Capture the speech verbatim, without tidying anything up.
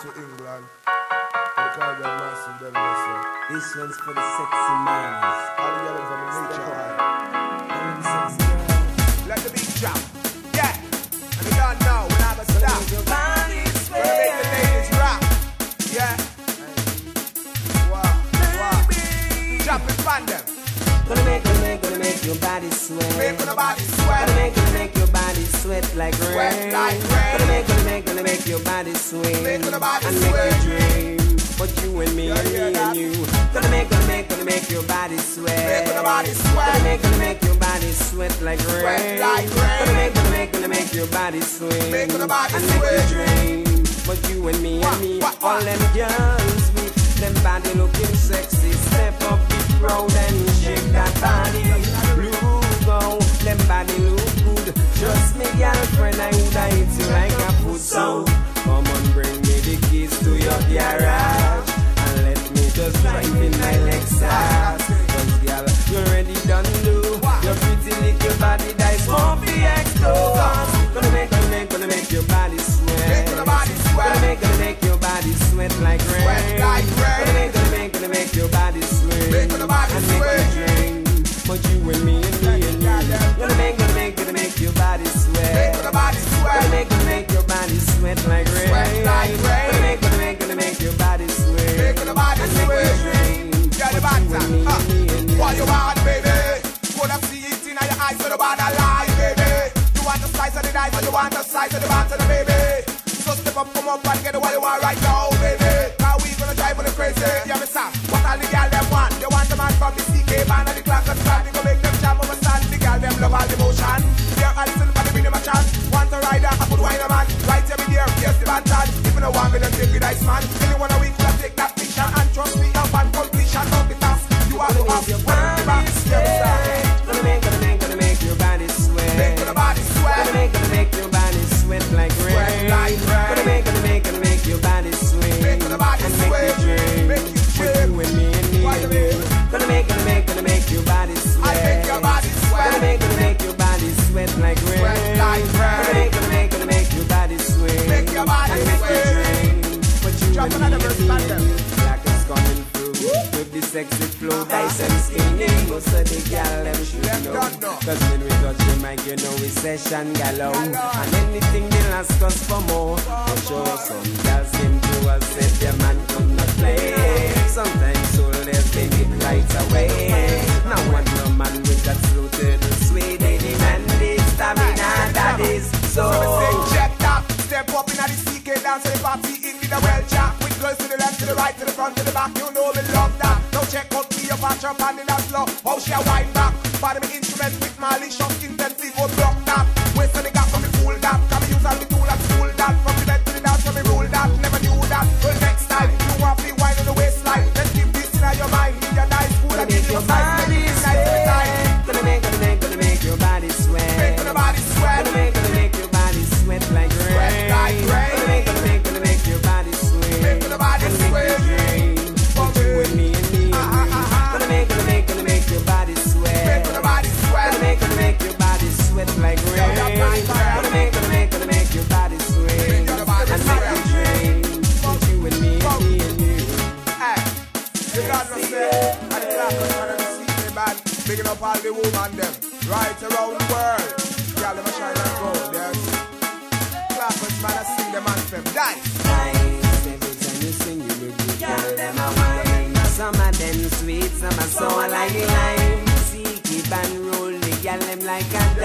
to England. They call them massive devil, so. This one's for the sexy mamas. All the yelling from the nature high. Let the beat drop. Yeah. And we don't know when I'm gonna stop. Your body We're gonna make the ladies rock. Yeah. Wow. Wow. Drop it on them. Gonna make, gonna make, gonna make your body sweat. Make your body sweat. Gonna make, gonna make your body sweat like rain. Sweat like rain. Gonna make, gonna make, gonna make your body swing. Make your body and sweat. make you dream. But you and me Yeah, and me yeah, and that. you. Gonna make, gonna make, gonna make your body sweat. Make your body sweat. Gonna make, gonna make your body sweat like rain. Sweat like rain. Gonna make, gonna make, gonna make your body swing. Make your body and sweat. make you dream. But you and me Wah, and me, wah, wah. all them girls with them body looking sexy. Step up, be proud and shake that body. Blue go, them body look good. Trust me, girlfriend, I would hit you like a food. So come on, bring me the keys to your garage and let me just drive in my Lexus. Cause girl, you already done do. Your pretty little body dice won't be exposed. Gonna make, gonna make, gonna make your body sweat. Make your body sweat. Gonna make, gonna make your body sweat like rain. Sweat like rain. Gonna make, gonna make, gonna make your body swing. Make your body and sweat. make you drink. But you and me and me and you. Gonna make, gonna make, gonna make your body sweat. Make your body sweat. Gonna make, gonna make your body sweat like rain. Sweat like rain. Gonna make, gonna make, gonna make your body swing. Make your body and make sweat. you drink. Yeah, the But bad you and time. me Huh. and me and you. What you want, baby? Could have seen it in your eyes, so the bad lie, baby. You want the size of the knife, or you want the size of the band of the baby. So step up, come up and get what you want right now, baby. Now we gonna drive on the crazy. Yeah, me say, what all the girl them want? You want the man from the C K band and the clock and start. They go make them jam over stand. The girl them love all the motion. Yeah, I listen for the rhythm a chant. Want a rider, I put wine a man. Right here with here, yes the band chant. If you don't want me, then take the dice man. If you wanna win, then take that picture. And trust me, I'm on completion of the task. You have to have your body sweat. Gonna make, gonna make, gonna make your body sweat. Make your body sweat. Gonna make, gonna make your body sweat like rain. Sweat like rain. Gonna make, gonna make, gonna make your body swing. Make your body and sweat. make you dream. Make you With dream. you and me and me Why and you you. mean? Gonna make, gonna make, gonna make your body sweat. I make your body sweat. Gonna make, gonna make your body sweat like rain. Sweat like rain. Gonna make, gonna make, gonna make your body swing. Make your body and make swing. you dream. But you Drop and another me verse, and me man, and them. you. Like it's coming through. With the sexy flow, dice and skinny. Most of the gal them should Them know. don't know. Cause when we touch the mic, you know we session gallow. And anything they'll ask us for more. For sure, some gals seem to us said their man could not play. Sometimes soul they take it right away. Now one no man with that slow turtle sway. They demand this stamina that is so. So me say check that. Step up in the C K dance to the party in with the well jack. With girls to the left, to the right, to the front, to the back. You know me love that. Now check out me up and jump and in that slow. How she a wind back. Body me instrument with malicious intensive. Oh block that. Waist on the gap from me fool that. Can me use all the tool and school that. From the bed to the dance, from me rule that. Never knew that. Well next time you want me wine on the waistline. Let's keep this in your mind. Give your nice food and give your size. Make it nice every time. Gonna make, gonna make, gonna make your body sweat. Make your body sweat. Gonna make, gonna make your body sweat like rain. Sweat like rain. Gonna make, gonna make, gonna make your body swing. Make your body and make swing. you dream. But you and me and me and Ah, ah, you. ah, ah. Gonna make, gonna make, gonna make your body sweat. Make your body sweat. Gonna make, gonna make your body sweat like rain. yeah, right, right. Gonna make, gonna make, gonna make your body swing. Make your body and make you dream. But you and me and me and you. Hey, you got no say. And the clappers man and the C K band. Bigging up all the woman them. Right around the world. Y'all them a shine and gold, yes. Clappers man I sing them anthem. Dice. Nice, every time you sing you look good. Girl, them a wine. Some of them sweet, some are sour like lime. See, keep and roll the girl them like a